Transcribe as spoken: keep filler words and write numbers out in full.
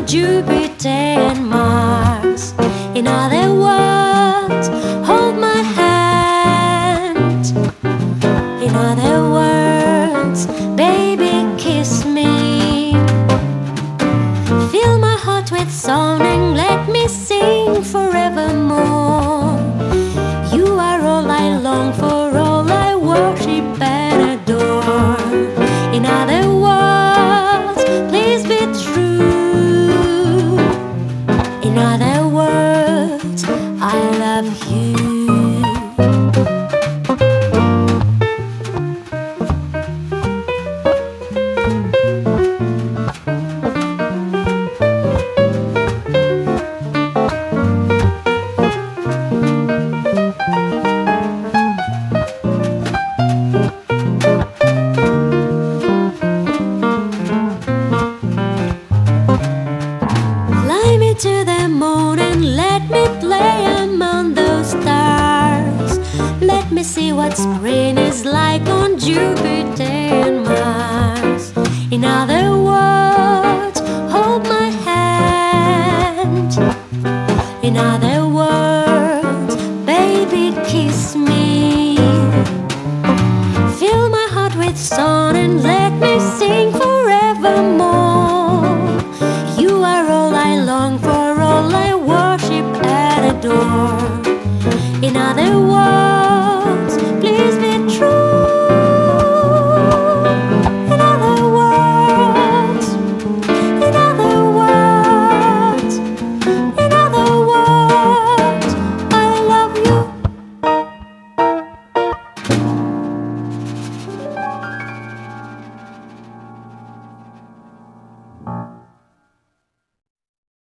on Jupiter and Mars. In other words, hold my hand. In other words, baby, kiss me. Fill my heart with song and let me sing forevermore. You are all I long for, all I worship and adore. In other words, please be true. In other words, I love you. To the moon and let me play among those stars. Let me see what spring is like on Jupiter and Mars. In other words, hold my hand. In other words, baby, kiss me. Fill my heart with song and let me sing forevermore.